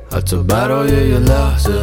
حتی برای یه لحظه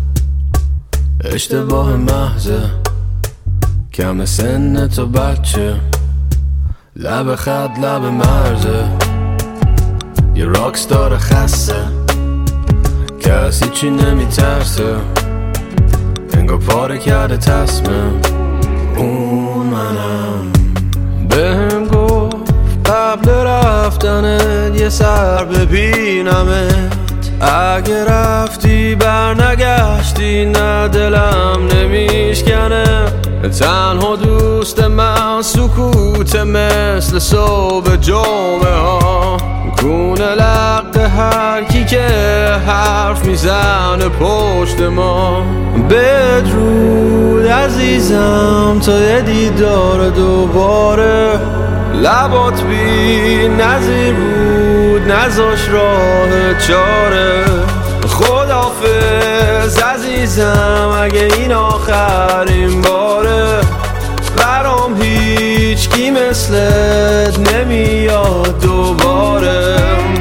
اشتباه محضه، کم سن تو بچه، لب خط لب مرزه، یه راکستار خسته کسی چی نمیترسه، انگار پاره کرده تصمیم اون منم. بهم گفت قبل رفتنت یه سر ببینمت، اگه رفتی برنگشتی نه دلم نمیشکنه، تنها دوست من سکوت مثل صبح جمعه ها، کونه لق هر کی که حرف میزنه پشت ما. بدرود عزیزم تا یه دیدار دوباره، لبات بی نظیر بود نذاش راه چاره. خداحافظ عزیزم اگه این آخرین باره، برام هیچ کی مثلت نمیاد دوباره.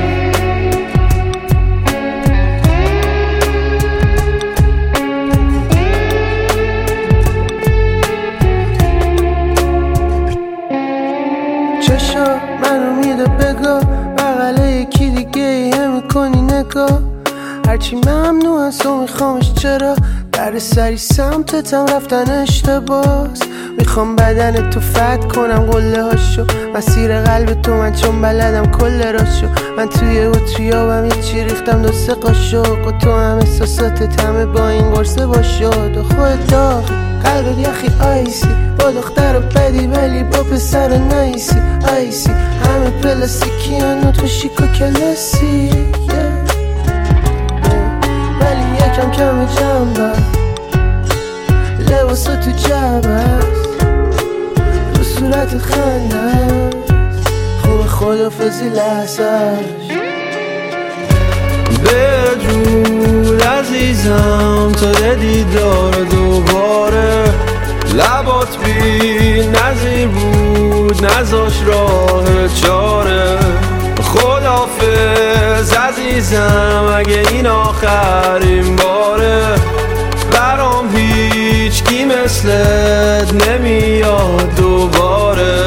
چشا منو میده بگاه، بغله یکی دیگه هم میکنی نگاه، هرچی ممنوع از تو میخوامش چرا، در سری سمتتم رفتن اشتباس. میخوام بدن تو فتح کنم قله هاشو، مسیر قلب تو من چون بلدم کل راشو. من توی اتریابم یه چی ریختم دو سه قاشق، و تو هم احساساتت همه با این قرصه باشد. و خودت داغی قلبت یخی آیسی، با دختر بدی ولی با پسر نایسی آیسی، همه پلاستیکی هنو تو شیکا کلاسی، ولی یکم کم جنبه لباسا تو جبه تو صورت خنده خوب خدافزی لحظهش. بدرود عزیزم تا یه دیدار دوباره، لبات بی نظیر بود نذاش راه چاره. خداحافظ عزیزم اگه این آخرین باره، برام هیچ کی مثلت نمیاد دوباره.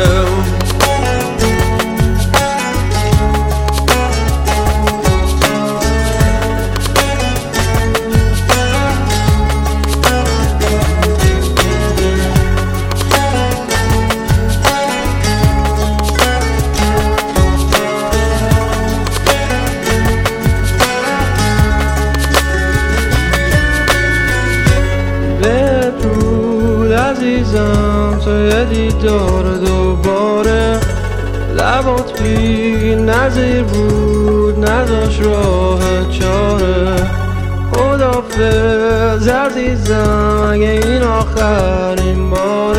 عزیزم تو یه دیدار دوباره، لبات بی نظیر بود نداشت راه چاره. خداحافظ عزیزم اگه این آخرین بار،